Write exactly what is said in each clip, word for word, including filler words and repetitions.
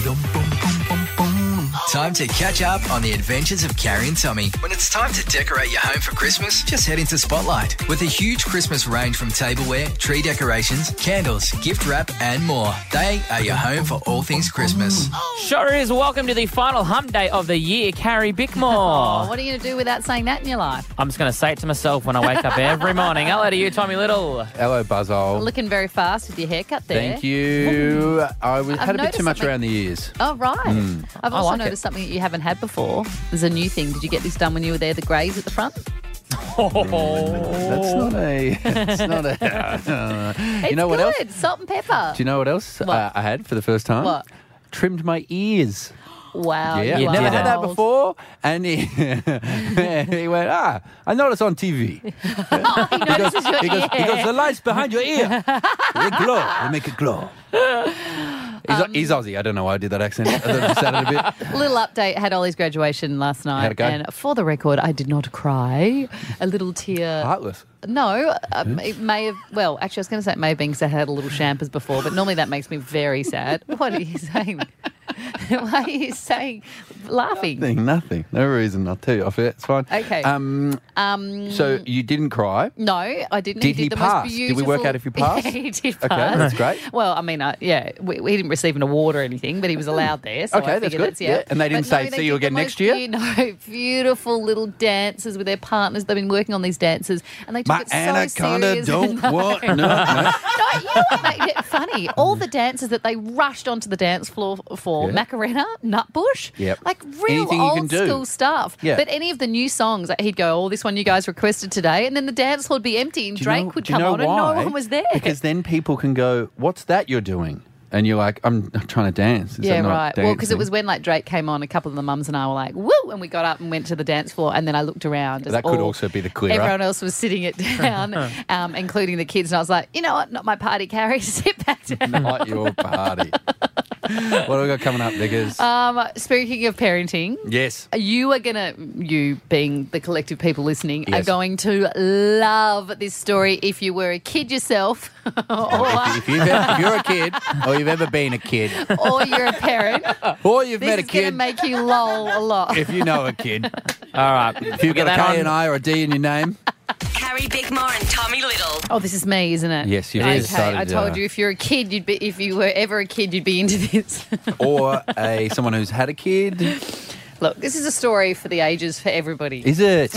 Time to catch up on the adventures of Carrie and Tommy. When it's time to decorate your home for Christmas, just head into Spotlight. With a huge Christmas range from tableware, tree decorations, candles, gift wrap and more. They are your home for all things Christmas. Sure is. Welcome to the final hump day of the year, Carrie Bickmore. Oh, what are you going to do without saying that in your life? I'm just going to say it to myself when I wake up every morning. Hello to you, Tommy Little. Hello, Buzzole. Looking very fast with your haircut there. Thank you. I was, had a bit noticed too much something- around the ears. Oh, right. Mm. I've I also like noticed something that you haven't had before. There's a new thing. Did you get this done when you were there, the greys at the front? Oh. That's not a... It's not a... Uh, It's you know what good. else? Salt and pepper. Do you know what else What? Uh, I had for the first time? What? Trimmed my ears. Wow. Yeah, you I've never are had that old. before. And he, he went, ah, I noticed on T V. Oh, he notices your he, goes, ear. he goes, the lights behind your ear. They glow. They make it glow. He's, Um, he's Aussie. I don't know why I did that accent. I thought it just sounded a bit... Little update. Had Ollie's graduation last night. How'd it go? And for the record, I did not cry. A little tear. Heartless. No, um, it may have. Well, actually, I was going to say it may have been because I had a little champers before, but normally that makes me very sad. What are you saying? Why are you saying laughing? Nothing, nothing. No reason. I'll tell you off it. It's fine. Okay. Um, Um, so you didn't cry? no, I didn't. Did he he did the pass? most Did beautiful. we work out if he passed? Yeah, he did Okay, pass. that's great. Well, I mean, uh, yeah, we, we didn't receive an award or anything, but he was allowed there. So Okay, I that's figured good. yeah. Yeah, and they didn't But say, no, "See they you did the again most next year"? beau- No, beautiful little dances with their partners. They've been working on these dances, and they took My it so anaconda serious. don't No. want... No, no. No, you know what made it funny? All the dances that they rushed onto the dance floor for, Yeah. Macarena, Nutbush, Yep. like real Anything you can old do. school stuff. Yeah. But any of the new songs, like, he'd go, oh, this one you guys requested today, and then the dance floor would be empty and Do you Drake know- would do you come know on and why? no one was there. Because then people can go, what's that you're doing? And you're like, I'm trying to dance. Is Yeah, that not right. Well, because it dancing? was when like Drake came on, a couple of the mums and I were like, woo, and we got up and went to the dance floor, and then I looked around. as That could all- also be the clearer. Everyone else was sitting it down, um, including the kids, and I was like, you know what, not my party, Carrie, sit back down. Not your party. What have we got coming up, Diggers? Um, speaking of parenting, yes. you are going to, you being the collective people listening, are Yes. going to love this story if you were a kid yourself or, If, if, you've ever, if you're a kid or you've ever been a kid or you're a parent. or you've This met a is going to kid, make you lol a lot. if you know a kid, All right. if you've got Get a that K on. and I or a D in your name, Carrie Bickmore and Tommy Little. Oh, this is me, isn't it? Yes, you've Okay, decided, I told uh, you if you're a kid, you'd be. If you were ever a kid, you'd be into this. or a someone who's had a kid. Look, this is a story for the ages for everybody. Is it?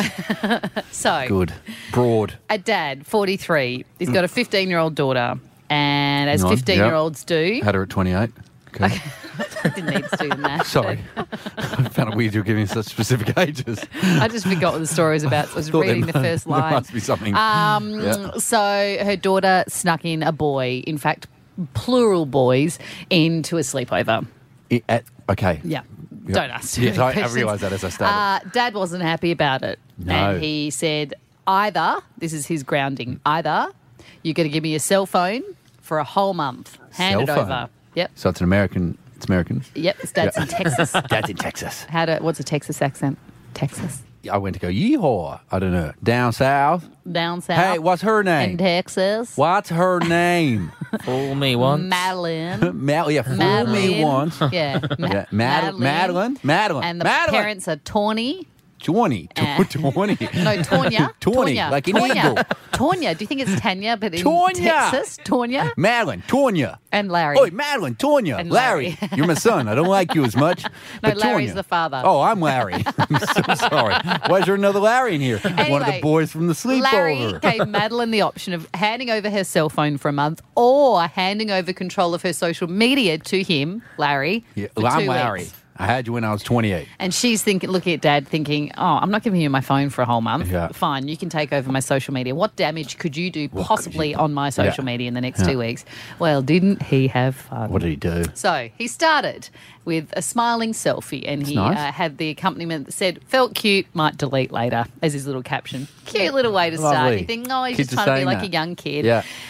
So, Good. Broad. a dad, forty-three, he's got a fifteen-year-old daughter, and as Hang on, fifteen-year-olds do, Had her at twenty-eight. Okay. didn't need to do that. Sorry. I found it weird you were giving such specific ages. I just forgot what the story was about. So I was Thought there reading the mu- first There line. must be something. Um, Yeah. So her daughter snuck in a boy, in fact, plural boys, into a sleepover. I- at- okay. Yeah. Yep. Don't ask too Yes, many I, I questions. realised that as I started. Uh, Dad wasn't happy about it. No. And he said, either, this is his grounding, either you're going to give me your cell phone for a whole month. Hand Cell it phone? over. Yep. So it's an American. It's American. Yep. His dad's Yeah. in Texas. Dad's in Texas. How to, what's a Texas accent? Texas. I went to go, yeehaw. I don't know. Down south. Down south. Hey, what's her In name? Texas. What's her name? Fool me once. Madeline. Mal- yeah, fool me Madeline. once. Yeah. Ma- Yeah, Mad- Madeline. Madeline. And the Madeline. parents are Tawny. twenty. Uh, twenty. No, Tonya. Tawny, Tonya. like an Tonya. eagle. Tonya. Do you think it's Tanya, but in Tonya. Texas? Tonya. Madeline. Tonya. And Larry. Oi, Madeline. Tonya. And Larry. Larry. You're my son. I don't like you as much. No, but Larry's Tonya. the father. Oh, I'm Larry. I'm so sorry. Why is there another Larry in here? One of the Anyway, boys from the Larry sleepover. gave Madeline the option of handing over her cell phone for a month or handing over control of her social media to him, Larry. Yeah, for well, I'm two Larry. weeks. I had you when I was twenty-eight. And she's thinking, looking at Dad, thinking, "Oh, I'm not giving you my phone for a whole month. Yeah. Fine, you can take over my social media. What damage could you do could possibly you do? on my social Yeah. media in the next Yeah. two weeks?" Well, didn't he have fun? What did he do? So he started with a smiling selfie, and he nice. uh, had the accompaniment that said, "Felt cute, might delete later," as his little caption. Cute little way to start. Lovely. You think, "Oh, he's Kids just are trying to be saying like that. a young kid." Yeah.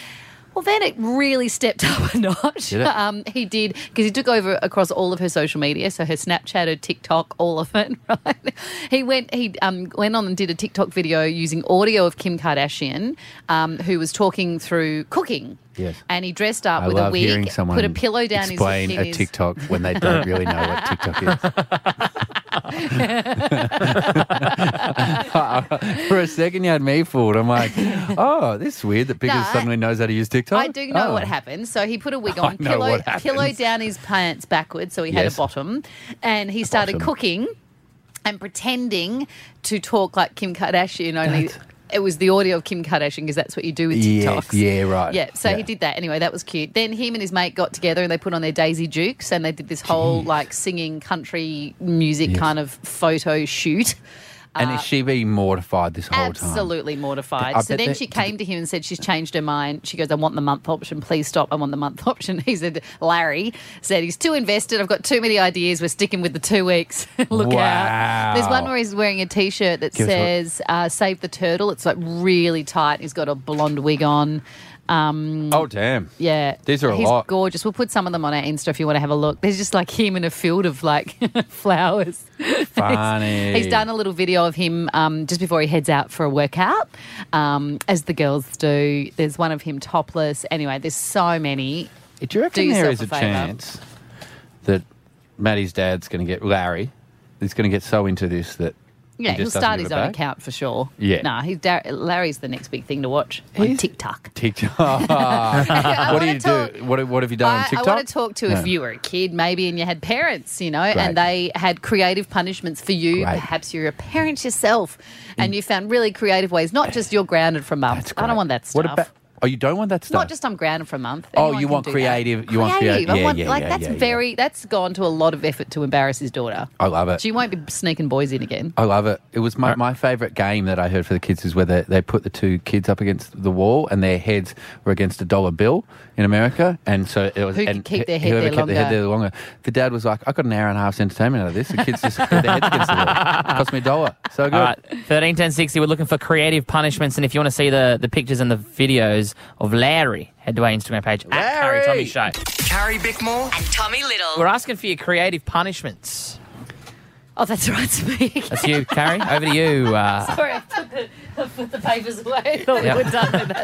Well, then it really stepped up a notch. Did it? Um, he did, because he took over across all of her social media, so her Snapchat, her TikTok, all of it, right? He went he um, went on and did a TikTok video using audio of Kim Kardashian, um, who was talking through cooking. Yes. And he dressed up I with love a hearing wig, someone put a pillow down explain his a in his- TikTok when they don't really know what TikTok is. For a second, you had me fooled. I'm like, oh, this is weird that Pickers No, suddenly knows how to use TikTok. I do know Oh. what happened. So he put a wig I on, know pillow, what happens. pillow down his pants backwards, so he had Yes. a bottom, and he started bottom. cooking and pretending to talk like Kim Kardashian. Only That's- it was the audio of Kim Kardashian, because that's what you do with Yes, TikToks. yeah, right. Yeah, so Yeah. he did that. Anyway, that was cute. Then him and his mate got together and they put on their Daisy Dukes and they did this whole like singing country music Yes. kind of photo shoot. And is she being mortified this whole time? Absolutely mortified. I So bet then that- she came to him and said she's changed her mind. She goes, I want the month option. Please stop. I want the month option. He said, Larry said, he's too invested. I've got too many ideas. We're sticking with the two weeks. Look Wow. out. There's one where he's wearing a T-shirt that Give us a- says, uh, Save the Turtle. It's like really tight. He's got a blonde wig on. Um, Oh, damn. yeah. These are a He's lot. gorgeous. We'll put some of them on our Insta if you want to have a look. There's just like him in a field of like flowers. Funny. He's done a little video of him um, just before he heads out for a workout, um, as the girls do. There's one of him topless. Anyway, there's so many. Do you reckon Do there yourself is a, a favour. chance that Maddie's dad's going to get, Larry, is going to get so into this that Yeah, he he'll just doesn't start give his it own back? account for sure. Yeah. Nah, he's Dar- Larry's the next big thing to watch on He's- TikTok. TikTok. I what do wanna you talk- do? What, what have you done on I, TikTok? I want to talk to Yeah. if you were a kid, maybe, and you had parents, you know, Great. and they had creative punishments for you. Great. Perhaps you're a parent yourself, and you found really creative ways, not just you're grounded for a month. That's I don't great. want that stuff. What about? Oh, you don't want that stuff? Not just I'm grounded for a month. Oh, Anyone you can want do creative- That. you want creative- I yeah, want, yeah, like yeah, that's yeah, yeah. very. That's gone to a lot of effort to embarrass his daughter. I love it. She won't be sneaking boys in again. I love it. It was my, my favourite game that I heard for the kids is where they, they put the two kids up against the wall and their heads were against a dollar bill in America. And so it was. Who could and keep their head whoever there kept their head longer. there longer. The dad was like, I got an hour and a half's entertainment out of this. The kids just put their heads against the wall. It cost me a dollar. So good. All right, thirteen ten sixty. We're looking for creative punishments, and if you want to see the, the pictures and the videos of Larry, head to our Instagram page at Carrie Tommy Show. Carrie Bickmore and Tommy Little. We're asking for your creative punishments. Oh, that's right, speak. That's you, Carrie. Over to you. Uh, Sorry, I put the, I put the papers away. I thought Yeah. we were done with that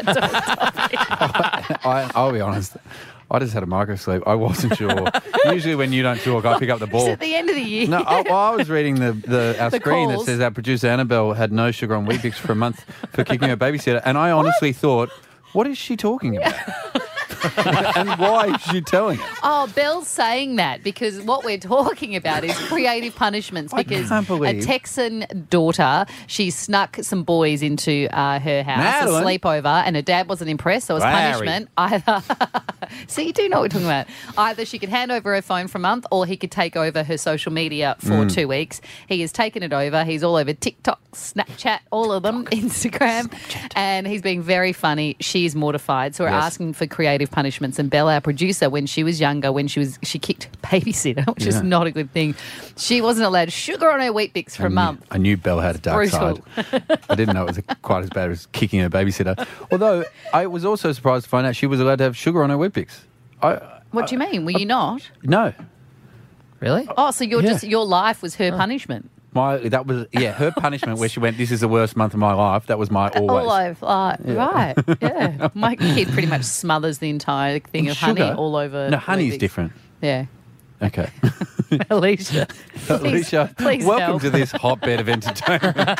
topic. I, I'll be honest. I just had a micro sleep. I wasn't sure. Usually when you don't talk, I pick up the It's ball. at the end of the year. No, I, well, I was reading the, the our The screen calls. that says our producer Annabelle had no sugar on Weet-Bix for a month for kicking her babysitter, and I honestly thought, what is she talking about? And why is she telling us? Oh, Belle's saying that because what we're talking about is creative punishments. I Because can't believe- a Texan daughter, she snuck some boys into uh, her house, Madeline. a sleepover, and her dad wasn't impressed. So as Larry. punishment, either so you do know what we're talking about. Either she could hand over her phone for a month, or he could take over her social media for Mm. two weeks. He has taken it over. He's all over TikTok, Snapchat, all of them, Instagram, and he's being very funny. She's mortified. So we're Yes. asking for creative punishments. And Belle, our producer, when she was younger, when she was she kicked babysitter, which is Yeah. not a good thing. She wasn't allowed sugar on her Weet-Bix for I a knew- month. I knew Belle had a dark Brutal. side. I didn't know it was quite as bad as kicking her babysitter. Although I was also surprised to find out she was allowed to have sugar on her Weet-Bix. I, What do you mean? Were you not? no. really? Oh, so you're Yeah. just your life was her punishment. My that was yeah her punishment where she went, this is the worst month of my life. That was my always. All over, uh, right? Yeah, my kid pretty much smothers the entire thing of honey Sugar? all over. No, honey's Weet-Bix. different. Yeah, Okay. Alicia. Please, Alicia, please welcome help. to this hotbed of entertainment.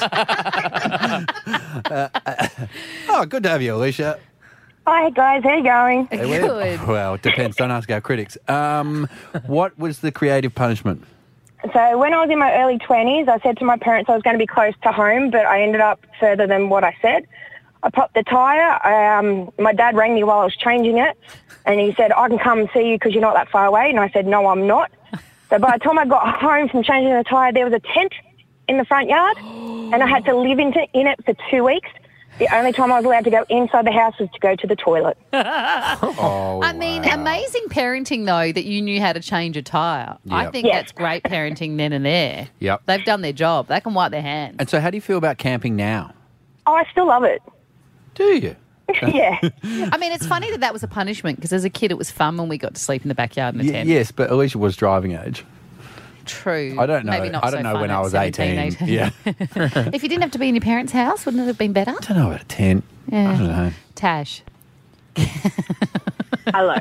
Uh, uh, oh, good to have you, Alicia. Hi guys, how you going? Hey, we're- Good. Well, it depends. Don't ask our critics. Um, what was the creative punishment? So when I was in my early twenties, I said to my parents I was going to be close to home, but I ended up further than what I said. I popped the tyre. I, um, my dad rang me while I was changing it, and he said, I can come and see you because you're not that far away. And I said, no, I'm not. So by the time I got home from changing the tyre, there was a tent in the front yard, and I had to live in, t- in it for two weeks. The only time I was allowed to go inside the house was to go to the toilet. Oh, I mean, wow. amazing parenting though that you knew how to change a tyre. I Yep. think Yes. that's great parenting then and there. Yep. They've done their job. They can wipe their hands. And so how do you feel about camping now? Oh, I still love it. Do you? yeah. I mean, it's funny that that was a punishment because as a kid it was fun when we got to sleep in the backyard in a Y- tent. yes, but Alicia was driving age. True. I don't know. Maybe not I don't so know fun when at I was seventeen, eighteen. eighteen. Yeah. If you didn't have to be in your parents' house, wouldn't it have been better? I don't know about a tent. Yeah. I don't know. Tash. Hello.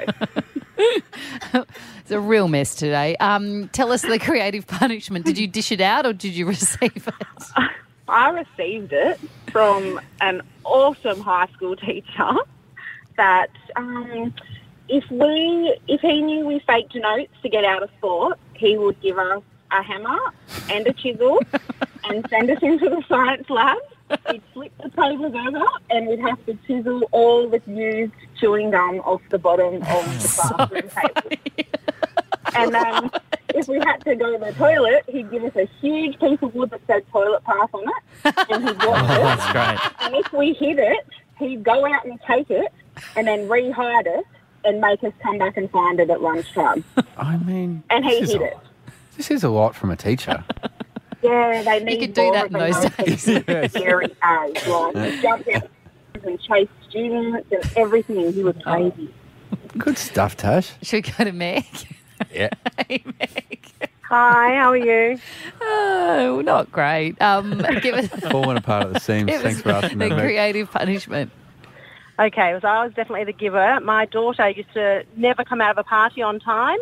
It's a real mess today. Um, tell us the creative punishment. Did you dish it out or did you receive it? I received it from an awesome high school teacher that um, if we, if he knew we faked notes to get out of sport, he would give us a hammer and a chisel and send us into the science lab. He'd flip the papers over and we'd have to chisel all the used chewing gum off the bottom of the classroom table. And then if we had to go to the toilet, he'd give us a huge piece of wood that said toilet path on it, and he'd watch it. That's great. And if we hid it, he'd go out and take it and then re-hide it and make us come back and find it at lunchtime. I mean, And he this is hid a- it. This is a lot from a teacher. Yeah, they need could do more that of in a those notice days. at a scary age. Like, he jumped out and chased students and everything. He was crazy. Good stuff, Tash. Should we go to Meg? Yeah. Hey, Meg. Hi, how are you? Oh, not great. Um, give us, Falling apart at the seams. give Thanks us for asking the that, Meg. creative punishment. Okay, so I was definitely the giver. My daughter used to never come out of a party on time.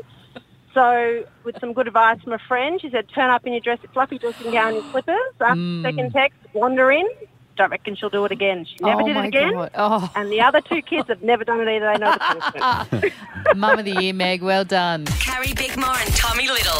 So with some good advice from a friend, she said, turn up in your dress, fluffy dressing gown and slippers. After the second text, wander in. Don't reckon she'll do it again. She never oh did my it again. God. Oh, And the other two kids have never done it either. They know the punishment. Mum of the year, Meg. Well done. Carrie Bickmore and Tommy Little.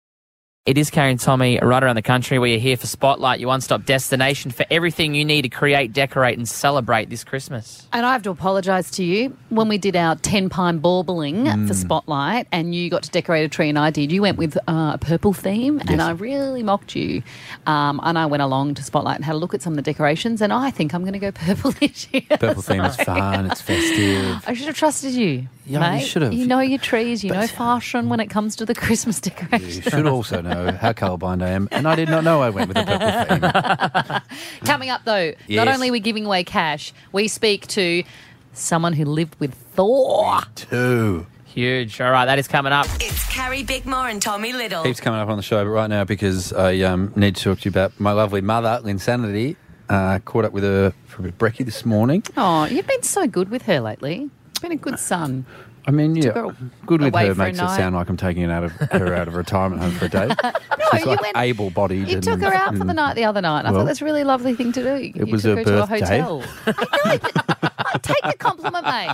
It is Carrie and Tommy right around the country. We're here for Spotlight, your one-stop destination for everything you need to create, decorate and celebrate this Christmas. And I have to apologise to you. When we did our ten-pine baurbling Mm. for Spotlight and you got to decorate a tree and I did, you went with uh, a purple theme and Yes. I really mocked you. Um, and I went along to Spotlight and had a look at some of the decorations and I think I'm going to go purple this year. Purple theme is fun. It's festive. I should have trusted you. Yeah, you mate. should have. You know your trees, you know But- fashion when it comes to the Christmas You decorations. should also know how colourblind I am, and I did not know I went with a purple theme. Coming up, though, not Yes. only are we giving away cash, we speak to someone who lived with Thor. Two. Huge. All right, that is coming up. It's Carrie Bickmore and Tommy Little. Heaps coming up on the show, but right now, because I um, need to talk to you about my lovely mother, Linsanity, uh, caught up with her for a bit of brekkie this morning. Oh, you've been so good with her lately. Been a good son. I mean, yeah, her good with away her for a makes it night. sound like I'm taking it out of her out of retirement home for a day. She's you like went- able-bodied. You and, took her out for the and- night the other night. I Well, thought that's a really lovely thing to do. it you was took her her to a birthday. hotel. I know, but take the compliment, mate.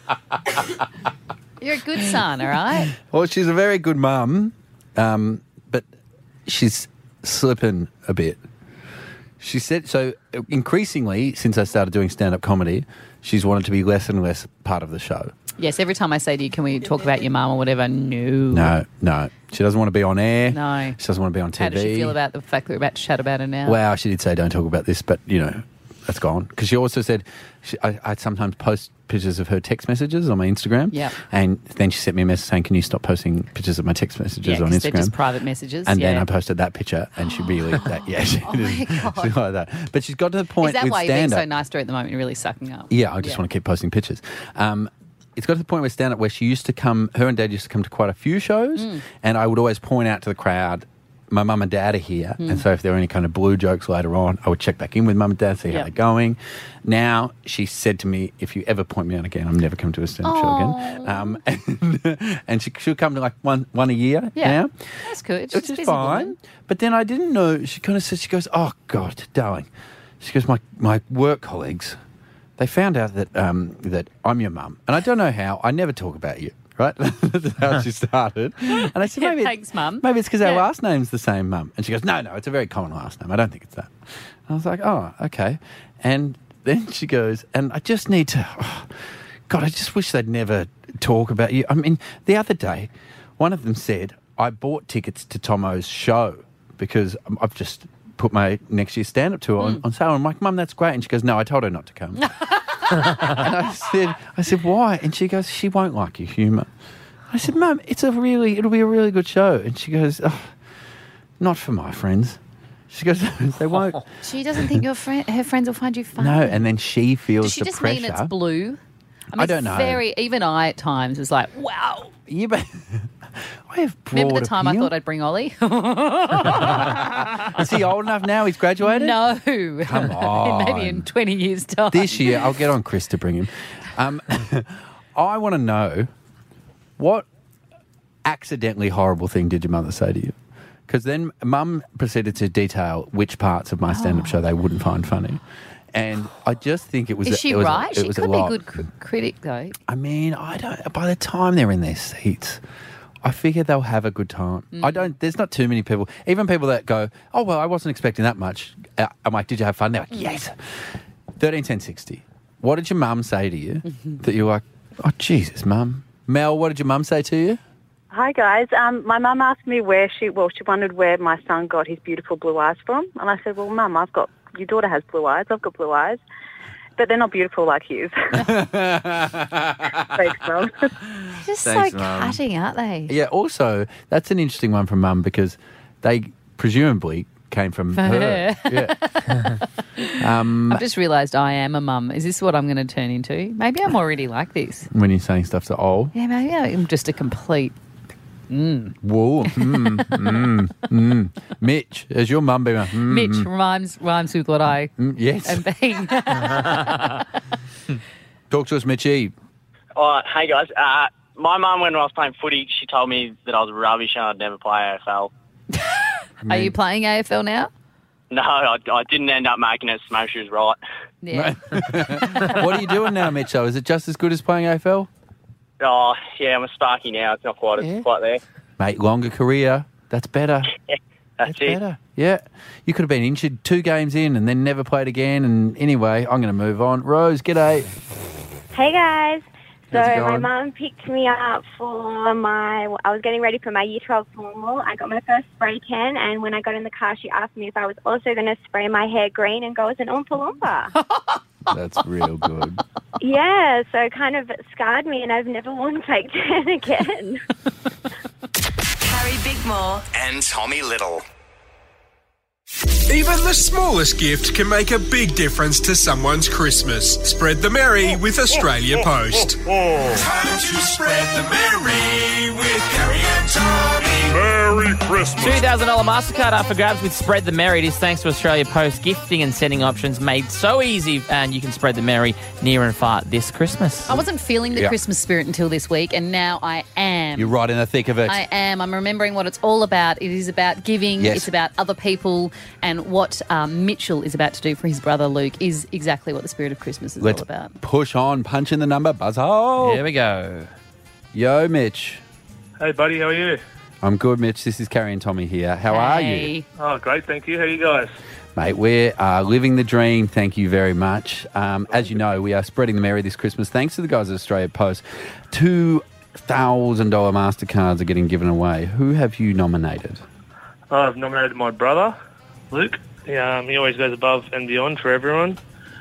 You're a good son, all right? Well, she's a very good mum, um, but she's slipping a bit. She said so. Increasingly, since I started doing stand-up comedy, she's wanted to be less and less part of the show. Yes, every time I say to you, can we talk about your mum or whatever? No. No, no, she doesn't want to be on air. No. She doesn't want to be on T V. How does she feel about the fact that we're about to chat about her now? Well, she did say don't talk about this, but you know, that's gone. Because she also said she, I, I sometimes post pictures of her text messages on my Instagram. Yep. And then she sent me a message saying, "Can you stop posting pictures of my text messages yeah, on 'cause they're Instagram?" just private messages. And yeah. then I posted that picture, and she really that yeah, she Oh my did God. something like that. But she's got to the point Is that with why you're being stand-up. so nice to her at the moment? You're really sucking up. Yeah, I just Yeah. want to keep posting pictures. Um, it's got to the point with stand-up where she used to come, her and Dad used to come to quite a few shows, Mm. and I would always point out to the crowd, my mum and dad are here, Mm. and so if there were any kind of blue jokes later on, I would check back in with mum and dad, see how Yep. they're going. Now, she said to me, if you ever point me out again, I'm never coming to a stand-up show again. Um, and and she, she'll come to like one, one a year Yeah. now. That's good. She's Which a is busy fine. woman. But then I didn't know, she kind of said, she goes, oh, God, darling. She goes, my, my work colleagues, they found out that um, that I'm your mum. And I don't know how. I never talk about you, right? That's how she started. And I said, Yeah, maybe, thanks, Mum. maybe it's because our Yeah. last name's the same, Mum. And she goes, no, no, it's a very common last name. I don't think it's that. And I was like, oh, okay. And then she goes, and I just need to, oh, God, I just wish they'd never talk about you. I mean, the other day, one of them said, I bought tickets to Tomo's show because I've just put my next year's stand-up tour on, on sale. I'm like, Mum, that's great. And she goes, no, I told her not to come. And I said, I said, why? And she goes, she won't like your humour. I said, Mum, it's a really, it'll be a really good show. And she goes, oh, not for my friends. She goes, they won't. She doesn't think your friend, her friends will find you funny. No, and then she feels Does she the just pressure. mean it's blue? I, mean, I don't it's know. Very, even I at times was like, wow. Yeah, but I have broad Remember the time appeal. I thought I'd bring Ollie? Is he old enough now? He's graduated? No. Come on. Maybe in twenty years' time. This year, I'll get on Chris to bring him. Um, I want to know, what accidentally horrible thing did your mother say to you? Because then Mum proceeded to detail which parts of my stand-up Oh. show they wouldn't find funny. And I just think it was... Is a, she it was a- right? it She was could a be a lot. good cr- critic, though. I mean, I don't... By the time they're in their seats, I figure they'll have a good time. Mm. I don't... There's not too many people... Even people that go, oh, well, I wasn't expecting that much. Uh, I'm like, did you have fun? They're like, Mm. yes. thirteen ten sixty. What did your mum say to you that you were like, oh, Jesus, Mum? Mel, what did your mum say to you? Hi guys. Um, my mum asked me where she, well, she wondered where my son got his beautiful blue eyes from, and I said, well, Mum, I've got, your daughter has blue eyes, I've got blue eyes, but they're not beautiful like his. Thanks, Mum. Just Thanks, so Mum. cutting, aren't they? Yeah, also, that's an interesting one from Mum because they presumably came from For her. her. Yeah. um, I've just realised I am a mum. Is this what I'm going to turn into? Maybe I'm already like this. when you're saying stuff to oh, Yeah, maybe I'm just a complete... Mm. whoa, mm, mm, mm. Mitch, has your mum been a, mm, Mitch mm, rhymes rhymes with what I mm, yes. am being. Talk to us, Mitchie. Oh, hey guys. Uh, my mum, when I was playing footy, she told me that I was rubbish and I'd never play A F L. Are you playing A F L now? No, I, I didn't end up making it. So she was right. Yeah. What are you doing now, Mitcho? Is it just as good as playing A F L? Oh, yeah, I'm a Sparky now. It's not quite, Yeah. it's quite there. Mate, longer career. That's better. That's That's it. better. Yeah. You could have been injured two games in and then never played again. And anyway, I'm going to move on. Rose, g'day. Hey guys. So How's it my going? mum picked me up for my, I was getting ready for my year twelve formal. I got my first spray can, and when I got in the car, she asked me if I was also going to spray my hair green and go as an Oompa Loompa. That's real good. Yeah, so it kind of scarred me, and I've never worn fake tan again. Carrie Bigmore. And Tommy Little. Even the smallest gift can make a big difference to someone's Christmas. Spread the merry with Australia Post. Time to spread the merry with Carrie and Tommy. Merry Christmas. two thousand dollars MasterCard up for grabs with Spread the Merry. It is thanks to Australia Post. Gifting and sending options made so easy, and you can spread the merry near and far this Christmas. I wasn't feeling the Yeah. Christmas spirit until this week, and now I am. You're right in the thick of it. I am. I'm remembering what it's all about. It is about giving. Yes. It's about other people. And what um, Mitchell is about to do for his brother Luke is exactly what the spirit of Christmas is Let's all about. push on, punch in the number, buzz hole. Here we go. Yo, Mitch. Hey, buddy, how are you? I'm good, Mitch. This is Carrie and Tommy here. How are you? Hey. Oh, great, thank you. How are you guys? Mate, we're uh, living the dream. Thank you very much. Um, as you know, we are spreading the merry this Christmas thanks to the guys at Australia Post. two thousand dollars MasterCards are getting given away. Who have you nominated? I've nominated my brother, Luke. He, um, he always goes above and beyond for everyone.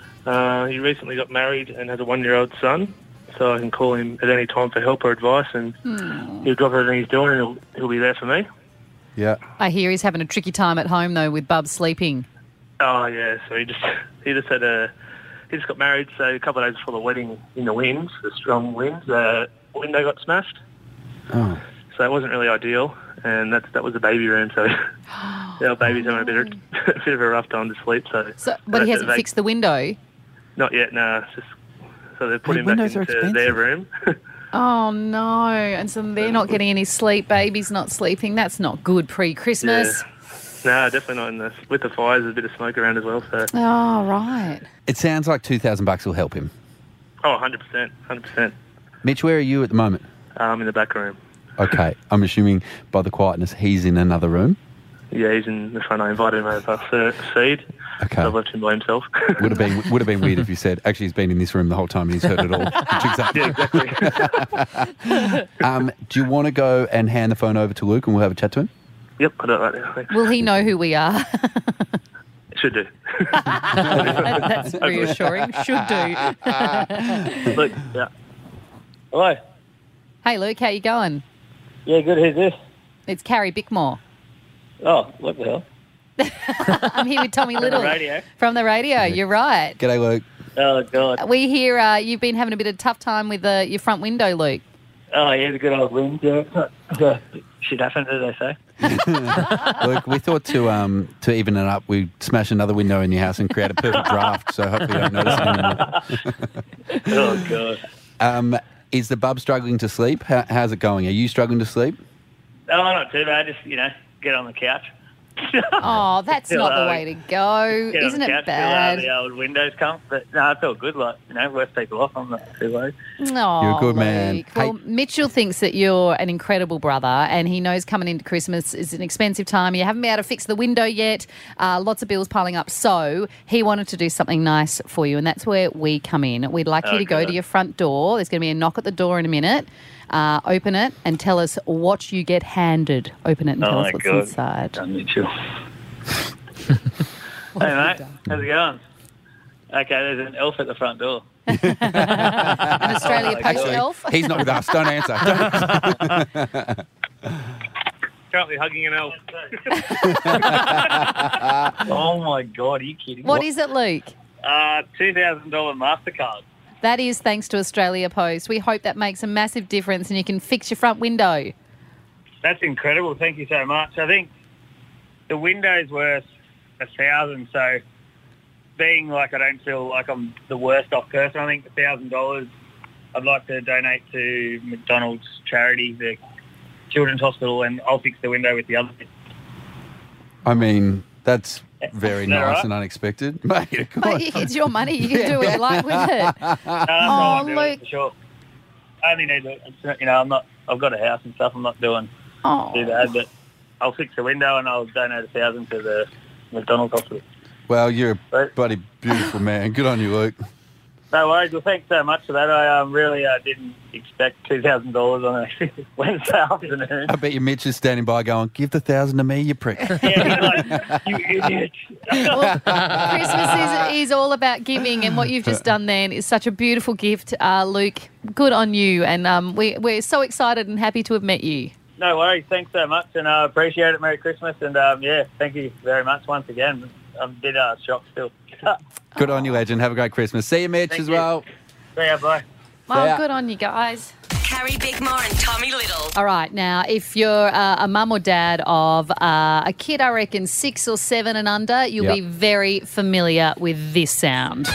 Uh, he recently got married and has a one-year-old son, so I can call him at any time for help or advice, and he'll drop everything he's doing and he'll, he'll be there for me. Yeah. I hear he's having a tricky time at home, though, with Bub sleeping. Oh, yeah, so he just he just had a... He just got married, so a couple of days before the wedding, in the winds, the strong winds, the window got smashed. Oh. So it wasn't really ideal, and that's, that was the baby room, so our baby's having a bit, of, a bit of a rough time to sleep. So, So, but he hasn't they- fixed the window. Not yet, no. It's just, so they put Hey, him back windows are into expensive. their room. Oh, no. And so they're not getting any sleep. Baby's not sleeping. That's not good pre-Christmas. No, definitely not in this. With the fires, there's a bit of smoke around as well. So, Oh, right. It sounds like two thousand bucks will help him. oh, one hundred percent, one hundred percent. Mitch, where are you at the moment? I'm in the back room. Okay. I'm assuming by the quietness he's in another room. Yeah, he's in the front. I invited him over for feed. Okay. So I've left him by himself. Would have been would have been weird if you said, actually, he's been in this room the whole time and he's heard it all. Which exactly. Yeah, exactly. Um, do you want to go and hand the phone over to Luke and we'll have a chat to him? Yep, I do it right now. Thanks. Will he know who we are? Should do. That's reassuring. Should do. Look, yeah. Hello. Hey, Luke, how you going? Yeah, good. Who's this? It's Carrie Bickmore. Oh, what the hell? I'm here with Tommy From Little. the radio. From the radio, you're right. G'day, Luke. Oh, God. We hear uh, you've been having a bit of tough time with uh, your front window, Luke. Oh, yeah, the good old wind. Yeah. Shit happened, as they say. Luke, we thought to um to even it up, we'd smash another window in your house and create a perfect draft, so hopefully you don't notice it anymore. Oh, God. Um, is the bub struggling to sleep? How, how's it going? Are you struggling to sleep? Oh, not too bad. Just, you know, get on the couch. Oh, that's Still, not the uh, way to go. Get Isn't on the it couch, bad? Till, uh, the old windows come. But, no, it's all good. Like, you know, worse people off. I'm not too worried. Oh, You're a good man. Luke. Well, Mitchell thinks that you're an incredible brother, and he knows coming into Christmas is an expensive time. You haven't been able to fix the window yet. Uh, lots of bills piling up. So he wanted to do something nice for you, and that's where we come in. We'd like you to go Okay. to your front door. There's going to be a knock at the door in a minute. Uh, open it and tell us what you get handed. Open it and Oh, tell my us what's God. inside. Done, Mitchell. Hey, mate. How's it going? Okay, there's an elf at the front door. An Australia Oh, my Post God. elf. He's not with us. Don't answer. Don't- Currently hugging an elf. Oh, my God. Are you kidding? What is it, Luke? Uh, two thousand dollars MasterCard. That is thanks to Australia Post. We hope that makes a massive difference and you can fix your front window. That's incredible. Thank you so much. I think the window's worth a thousand, so being like I don't feel like I'm the worst off person, I think a thousand dollars I'd like to donate to McDonald's charity, the Children's Hospital, and I'll fix the window with the other bit. I mean, that's very Is that nice right? and unexpected. Mate, of Mate, course. it's your money. You can do what you like with it. No, that's Oh, all I'm doing, Luke. for sure. I only need to, you know, I'm not, I've got a house and stuff, I'm not doing Oh. too bad, but I'll fix the window and I'll donate a thousand to the McDonald's Hospital. Well, you're a Right. bloody beautiful man. Good on you, Luke. No worries. Well, thanks so much for that. I um, really uh, didn't expect two thousand dollars on a Wednesday afternoon. I bet your Mitch is standing by going, give the thousand to me, you prick. Yeah, like, you idiot. Well, Christmas is, is all about giving, and what you've just done then is such a beautiful gift, uh, Luke. Good on you, and um, we, we're so excited and happy to have met you. No worries. Thanks so much, and I uh, appreciate it. Merry Christmas, and um, yeah, thank you very much once again. I'm a bit uh, shocked still. Good on you, legend. Have a great Christmas. See you, Mitch, Thank as you. well. See ya, bye. Well, ya. good on you guys. Carrie Bigmore and Tommy Little. All right, now, if you're uh, a mum or dad of uh, a kid, I reckon six or seven and under, you'll Yep. be very familiar with this sound.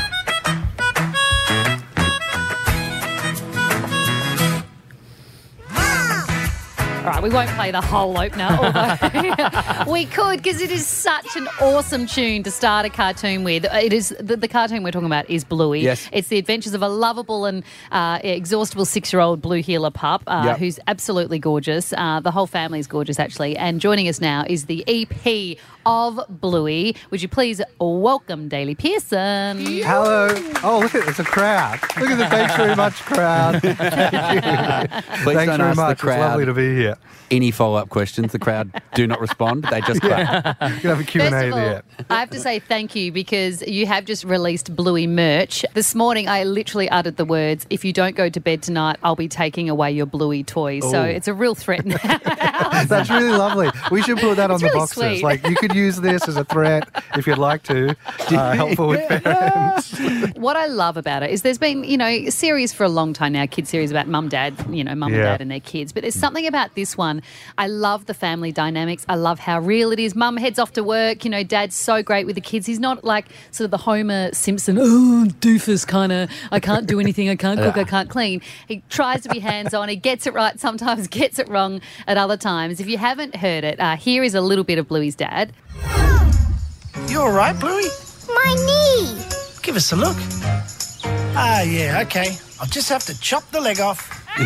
All right, we won't play the whole opener, although we could, because it is such an awesome tune to start a cartoon with. It is the, the cartoon we're talking about is Bluey. Yes. It's the adventures of a lovable and uh, exhaustible six-year-old blue heeler pup uh, Yep. who's absolutely gorgeous. Uh, the whole family is gorgeous, actually. And joining us now is the E P of Bluey. Would you please welcome Daly Pearson? Hello. Oh, look at it's a crowd. Look at the thanks very much crowd. Please Thanks don't very ask much. the crowd It's lovely to be here. any follow-up questions. The crowd do not respond. They just clap. You can have a Q and First A of all, there. I have to say thank you because you have just released Bluey merch. This morning I literally uttered the words, if you don't go to bed tonight, I'll be taking away your Bluey toys. So Ooh. it's a real threat now. That's really lovely. We should put that on It's the really boxes. sweet. Like you could use this as a threat if you'd like to. Uh, helpful with parents. What I love about it is there's been, you know, series for a long time now, kid series about mum, dad, you know, mum and Yeah. dad and their kids. But there's something about this one. I love the family dynamics. I love how real it is. Mum heads off to work. You know, dad's so great with the kids. He's not like sort of the Homer Simpson, oh, doofus kind of, I can't do anything, I can't cook, I can't clean. He tries to be hands-on. He gets it right sometimes, gets it wrong at other times. If you haven't heard it, uh, here is a little bit of Bluey's dad. You all right, Bluey? My knee. Give us a look. Ah, yeah, okay. I'll just have to chop the leg off.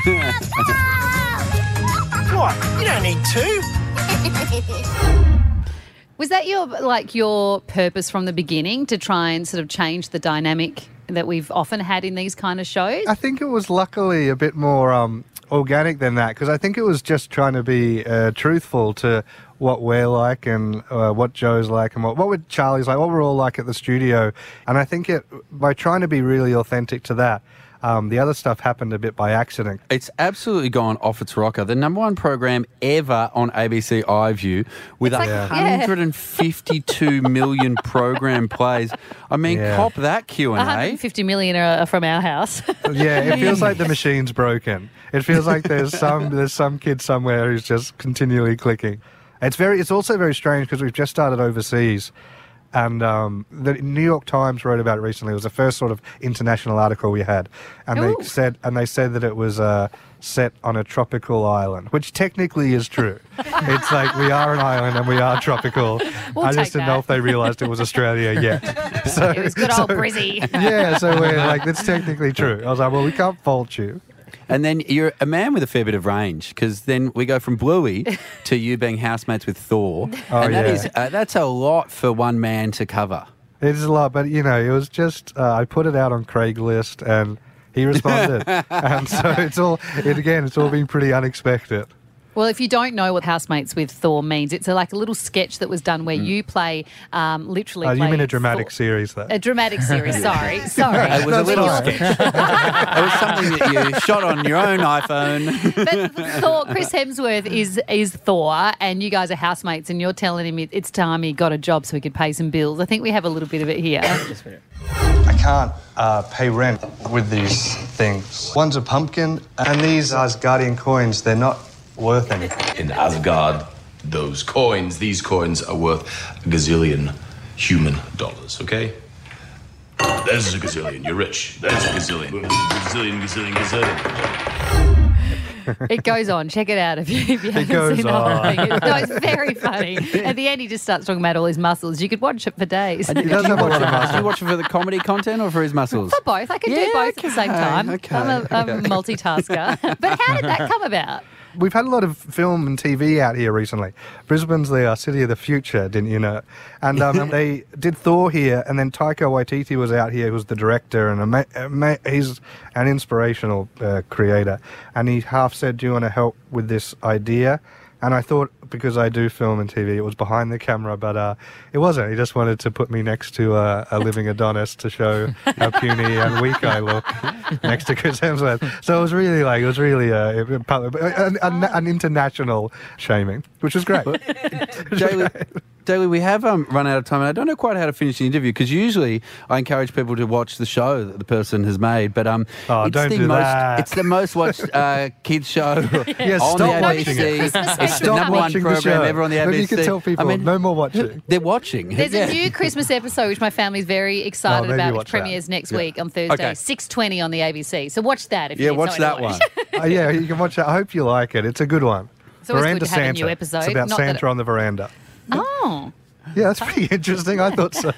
What? You don't need two. Was that your like your purpose from the beginning to try and sort of change the dynamic that we've often had in these kind of shows? I think it was luckily a bit more um, organic than that because I think it was just trying to be uh, truthful to what we're like and uh, what Joe's like and what, what would Charlie's like, what we're all like at the studio. And I think it by trying to be really authentic to that, Um, the other stuff happened a bit by accident. It's absolutely gone off its rocker. The number one program ever on A B C iView with like- one hundred fifty-two million program plays. I mean, Yeah. cop that Q one and hundred A. fifty million are from our house. Yeah, it feels like the machine's broken. It feels like there's some there's some kid somewhere who's just continually clicking. It's very. It's also very strange because we've just started overseas, and um, the New York Times wrote about it recently. It was the first sort of international article we had, and Ooh. they said and they said that it was uh, set on a tropical island, which technically is true. It's like we are an island and we are tropical. We'll I take just didn't that. know if they realised it was Australia yet. So, It was good old Brizzy. Yeah, so we're like, that's technically true. I was like, well, we can't fault you. And then you're a man with a fair bit of range, because then we go from Bluey to you being housemates with Thor. Oh, and that yeah. is uh, that's a lot for one man to cover. It is a lot, but you know, it was just uh, I put it out on Craigslist and he responded, and so it's all it again. It's all been pretty unexpected. Well, if you don't know what Housemates with Thor means, it's a, like a little sketch that was done where you play, um, literally. Uh, you play mean a dramatic Thor- series, though? A dramatic series. Sorry, sorry. It was a That's little fine. sketch. It was something that you shot on your own iPhone. But Thor, Chris Hemsworth is is Thor, and you guys are housemates, and you're telling him it- it's time he got a job so he could pay some bills. I think we have a little bit of it here. I can't uh, pay rent with these things. One's a pumpkin, and these Asgardian coins. They're not worth anything. In Asgard, those coins, these coins are worth a gazillion human dollars, okay? There's a gazillion, you're rich. There's a gazillion. Gazillion, gazillion, gazillion. It goes on. Check it out if you, if you haven't goes seen the whole on. thing. It, no, it's very funny. At the end, he just starts talking about all his muscles. You could watch it for days. Do you, does have a lot of watch, do you watch it for the comedy content or for his muscles? For both. I can do Yeah, both at the same okay, time. okay, I'm, a, I'm a okay. multitasker. But how did that come about? We've had a lot of film and T V out here recently. Brisbane's the uh, city of the future, didn't you know? And um, they did Thor here, and then Taika Waititi was out here, who was the director, and ama- ama- he's an inspirational uh, creator. And he half said, do you want to help with this idea? And I thought, because I do film and T V, it was behind the camera, but uh, it wasn't. He just wanted to put me next to uh, a living Adonis to show how puny and weak I look next to Chris Hemsworth. So it was really like, it was really uh, an, an, an international shaming, which was great. Daily, Daily, we have um, run out of time, and I don't know quite how to finish the interview, because usually I encourage people to watch the show that the person has made, but um, Oh, it's, don't the do most, that. it's the most watched uh, kids show Yeah, on stop the A B watching C. it. Christmas It's special the coming. number one Watching the program show. ever on the A B C. Look, you can tell people, I mean, no more watching. they're watching. There's Yeah. a new Christmas episode which my family's very excited Oh, maybe about, which watch that. premieres next Yeah. week on Thursday, Okay. six twenty on the A B C. So watch that if you Yeah, need watch something that to watch. one. Uh, yeah, you can watch it. I hope you like it. It's a good one. It's always Veranda good to have a Santa. new episode, It's about not that Santa it- on the veranda. Oh. Yeah, that's pretty interesting. I thought so.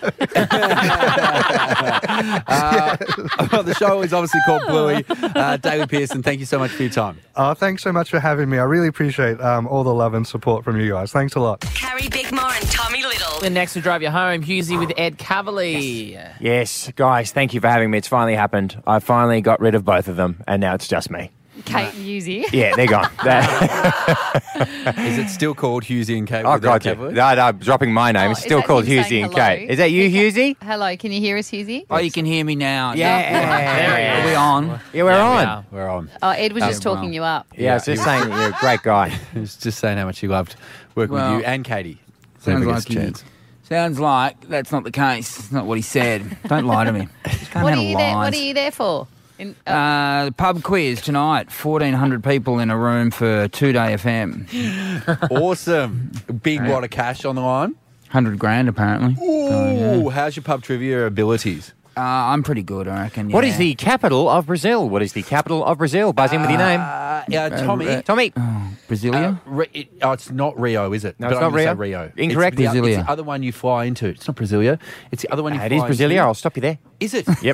Uh, well, the show is obviously called Bluey. Uh, David Pearson, thank you so much for your time. Oh, thanks so much for having me. I really appreciate um, all the love and support from you guys. Thanks a lot. Carrie Bickmore and Tommy Little. And next to drive you home, Husey with Ed Cavalier. Yes, guys, thank you for having me. It's finally happened. I finally got rid of both of them, and now it's just me. Kate and Yuzi. Yeah, they're gone. That- Is it still called Husey and Kate? oh, with God, Ed yeah. Cavalier? No, no, I'm dropping my name. Oh, it's is still that called him Husey saying and hello? Kate. Is that you, Husey? Hello, can you hear us, Husey? Oh, you can hear me now. Yeah. There he is. Are we on? Yeah, we're Yeah, we on. are. We're on. Oh, Ed was Oh, just talking wow. you up. Yeah, I was just saying that you're a great guy. He was just saying how much he loved working Well, with you and Katie. Sounds Whenever he like, gets a he, chance. sounds like that's not the case. It's not what he said. Don't lie to me. Just can't What are handle you there? lies. What are you there for? In, uh, Uh, the pub quiz tonight. fourteen hundred people in a room for two day F M. Awesome. Big wad of cash on the line. one hundred grand apparently. Ooh, So, yeah. how's your pub trivia abilities? Uh, I'm pretty good, I reckon. What yeah. is the capital of Brazil? What is the capital of Brazil? Buzz in with your name. Uh, yeah, Tommy. uh, Tommy. Brasilia? Uh, Re- it, oh, it's not Rio, is it? No, But it's I'm not gonna say Rio. Rio. Incorrect. It's the, it's Brasilia. the other one you fly into. It's not Brasilia. It's the other one you Uh, it fly is Brasilia. into. I'll stop you there. Is it? Yep.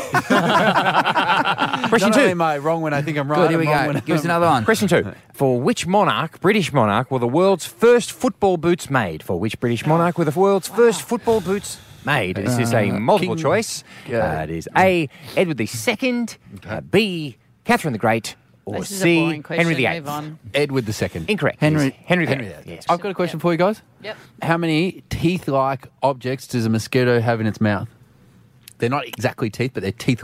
Question Not only two. am I wrong when I think I'm right. Good, here we I'm wrong go. when Give us I'm- another one. Question two. For which monarch, British monarch, were the world's first football boots made? For which British monarch were the world's first football boots made? This is a multiple King- choice. Uh, it is A, Edward the Second, uh, B, Catherine the Great, or this is a C, boring question. Henry the Move Eighth. on. Edward the Second. Incorrect. Henry- It is Henry the Henry Eighth. the Yes. I've got a question for you guys. Yep. How many teeth-like objects does a mosquito have in its mouth? They're not exactly teeth, but they're teeth-like.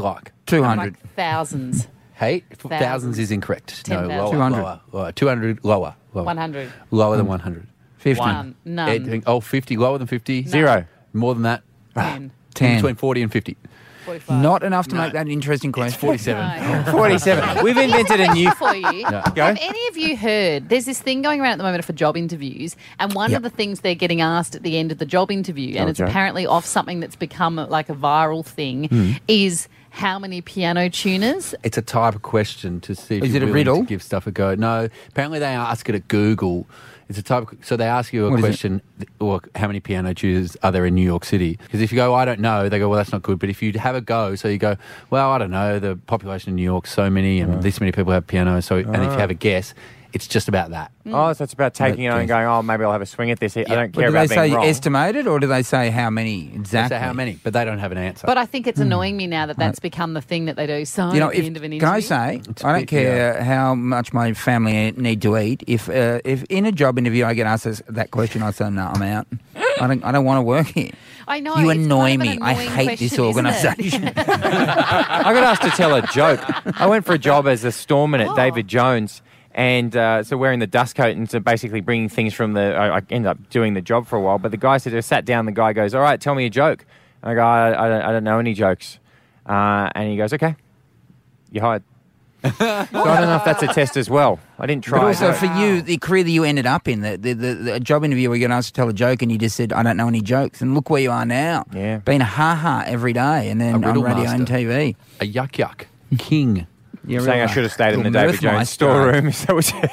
two hundred. Like thousands. Hey, Thousands. thousands is incorrect. No, ten thousand. lower, two hundred. lower, lower. two hundred, lower. lower. one hundred. Lower than one hundred. fifty. One. None. Ed, oh, fifty. Lower than fifty. Zero. More than that. Ten. ten. Between forty and fifty. forty-five. Not enough to make that an interesting question. forty-seven. forty-seven. We've invented a new... For you. No. Go. Have any of you heard, there's this thing going around at the moment for job interviews, and one Yep. of the things they're getting asked at the end of the job interview, and Oh, it's Joe. apparently off something that's become like a viral thing, Hmm. is how many piano tuners? It's a type of question to see if Is you're it a willing riddle? to give stuff a go. No, apparently they ask it at Google. It's a type of, so they ask you a What is it? question, or how many piano tuners are there in New York City? Because if you go, I don't know, they go, well, that's not good. But if you have a go, so you go, well, I don't know, the population in New York, so many, and this many people have pianos. So, and if you have a guess, it's just about that. Oh, so it's about taking it on and going, oh, maybe I'll have a swing at this. I don't But care do about they being say wrong. estimated or do they say how many They exactly? say how many, but they don't have an answer. But I think it's annoying me now that that's become the thing that they do. So You know, at the if, end of an can interview. I say, It's a I don't bit- care how much my family need to eat. If uh, if in a job interview I get asked this, that question, I say, no, I'm out. I don't I don't want to work here. I know. You it's annoy kind of me. an I annoying hate this question, isn't it? organisation. I got asked to tell a joke. I went for a job as a storeman at Oh. David Jones, and uh, so wearing the dust coat and so basically bringing things from the. I, I ended up doing the job for a while, but the guy said, I sat down. The guy goes, "All right, tell me a joke." And I go, "I, I, don't, I don't know any jokes," uh, and he goes, "Okay, you're hired." So I don't know if that's a test as well. I didn't try. But also it. for you, the career that you ended up in, the, the, the, the job interview where you got asked to tell a joke and you just said, I don't know any jokes. And look where you are now. Yeah. Being a ha-ha every day and then A on riddle radio and master. T V. a yuck yuck king. You're saying I right. should have stayed in the Little David Jones Mirth storeroom. Is that what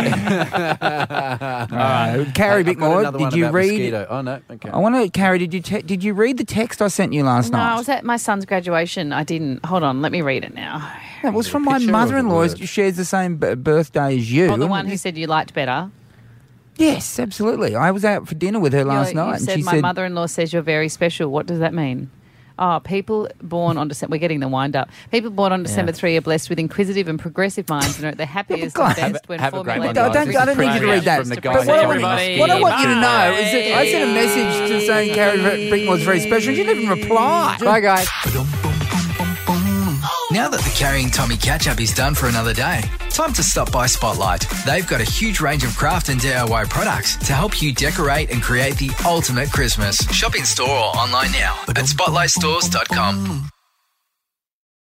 All right. Carrie I've got Bickmore, another one did you about read? mosquito. Oh no, okay. I want to, Carrie, did you te- did you read the text I sent you last No, I night? was at my son's graduation. I didn't. Hold on, let me read it now. That was from my picture or the mother-in-law word? who shares the same b- birthday as you. Oh, the one who said you liked better. Yes, absolutely. I was out for dinner with her last You're- night, You and said she my said, mother-in-law says you're very special. What does that mean? Oh, people born on December. We're getting the wind up. People born on December three are blessed with inquisitive and progressive minds and are at their happiest and Have a- best when have a great formulating. one, I don't, I don't need you to read that. From the But guy what, I Everybody. want, what I want you to know is that I sent a message to saying Carrie Bickmore's very special. She didn't even reply. Bye, guys. Now that the Carrying Tommy catch-up is done for another day, time to stop by Spotlight. They've got a huge range of craft and D I Y products to help you decorate and create the ultimate Christmas. Shop in store or online now at spotlight stores dot com.